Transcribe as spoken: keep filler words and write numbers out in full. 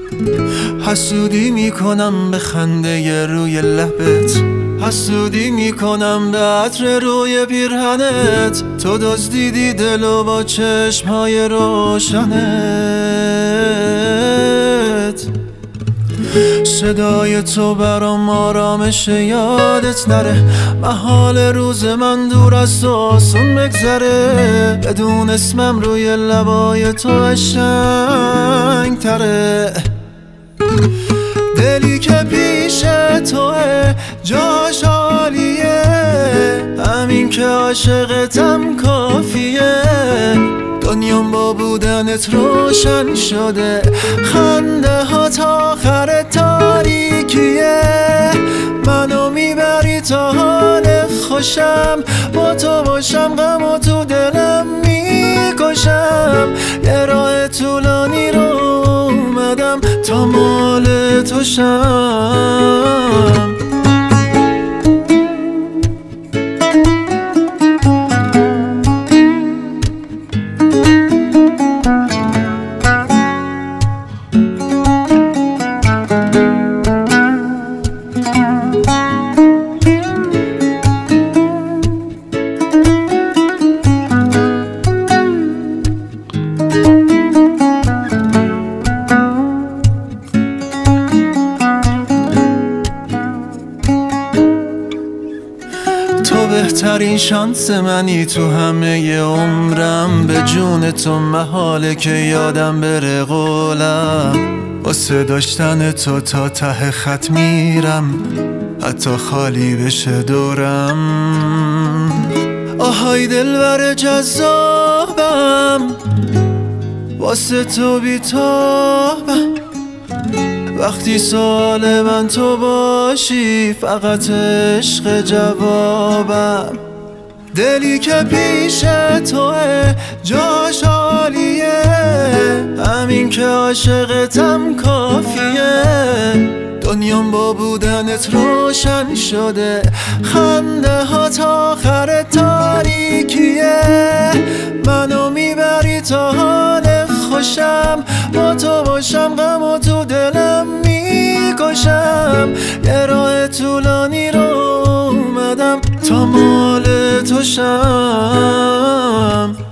حسودی میکنم به خنده روی لبت، حسودی میکنم به عطر روی پیرهنت. تو دزدیدی دلو با چشمهای روشنت. صدای تو برام آرامش یادت نره، محال روز من دور از تو آسون بگذره. بدون اسمم روی لبای تو قشنگ تره. دلی که پیش توه جاش عالیه، همین که عاشقتم کافیه. دنیام با بودنت روشن شده، خنده ها تا آخر تاریکیه. منو میبری تا حال خوشم، با تو باشم غم و تو دلم میکشم. یه راه طولانی رو اومدم تا مال تو شم. تو بهترین شانس منی تو همه ی عمرم. به جون تو محاله که یادم بره قولم. واسه داشتن تو تا ته خط میرم، حتی خالی بشه دورم. آهای دلبر جذابم، واسه تو بیتابم. وقتی سوال من تو باشی، فقط عشق جوابم. دلی که پیش توه جاش عالیه، همین که عاشقتم کافیه. دنیام با بودنت روشن شده، خنده ها تا آخر تاریکیه. منو میبری تا حال خوشم، با تو باشم غم و تو دلم میکشم. یه راه طولانی رو اومدم تا مال تو شم.